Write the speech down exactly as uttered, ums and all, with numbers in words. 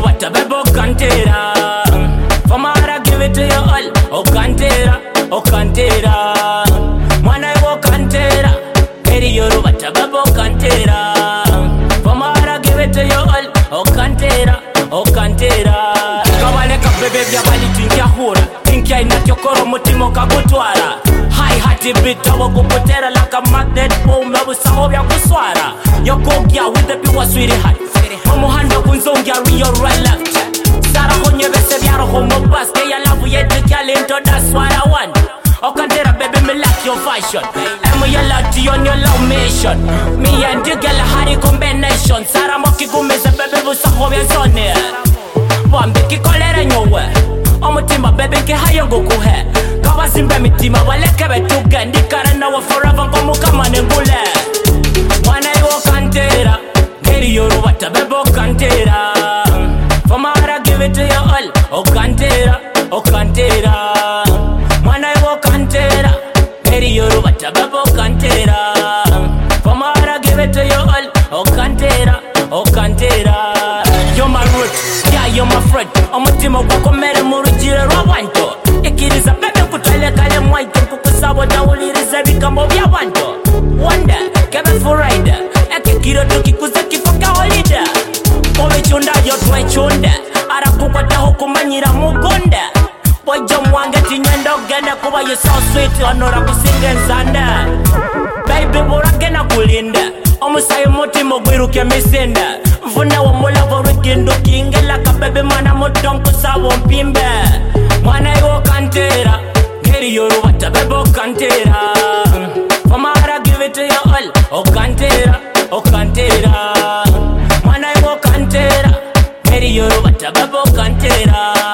Yorubata bebo kantera. Famara give it to you all. Oh kantera, oh kantera. Mwana yo kantera. Keri Yorubata bebo kantera. Famara give it to you all. Oh kantera, oh kantera. Kabale kabebe bya bali tinkia hura. Tinkia inatyokoro mutimo kagutwara. High hearty bit awo gupotera like a magnet boom. Mebu saho bya kuswara. Yokogya with the pure sweetie heart. Omuhanda kunzongya real right left. Sara honye bese byaro homo bus. They ya love yet to get into, that's what I want. Okantera baby me like your fashion. Emu ya lati on your love mission. Me and you girl a hardy combination. Sara moki gumeze baby busa hobya zone. Wambi ki kolera nyowe. Omutima baby ki hayongo kuhe. Kawasimbe mitima waleke betuge. Ndikara na wa forever komu kama nengule. Mwana yo kantera. Keri Yorubata bebo kantera. Famara give it to you all. Oh kantera, oh kantera. Mwana yo kantera. Keri Yorubata bebo kantera. Famara give it to you all. Oh kantera, oh kantera. You're my root, yeah you're my friend. Omutima gwako mere murujire rwabanto. Ikiriza bebe kutwele kale mwaito. Kukusabo dawuliriza bikambo bya banto. Wonder, kebe for rider. Eke kiro tukikuza kifoka holida. Owe chunda yotwe chunda. Ara kukwata hukumanyira mugonda. Wajo mwange tinyenda ogenda kuba you so sweet. Honora kusinga nsanda. Baby buragena kulinda. Omusayi mutima gwiruke misenda. Mfuna wa mulava wikindu kingela kabebe mwana mutonku sawo mpimbe. Mwana yo kantera. Keri Yorubata bebo kantera. Famara give it to you all. Oh kantera, oh kantera. Mwana yo kantera. Keri Yorubata bebo kantera.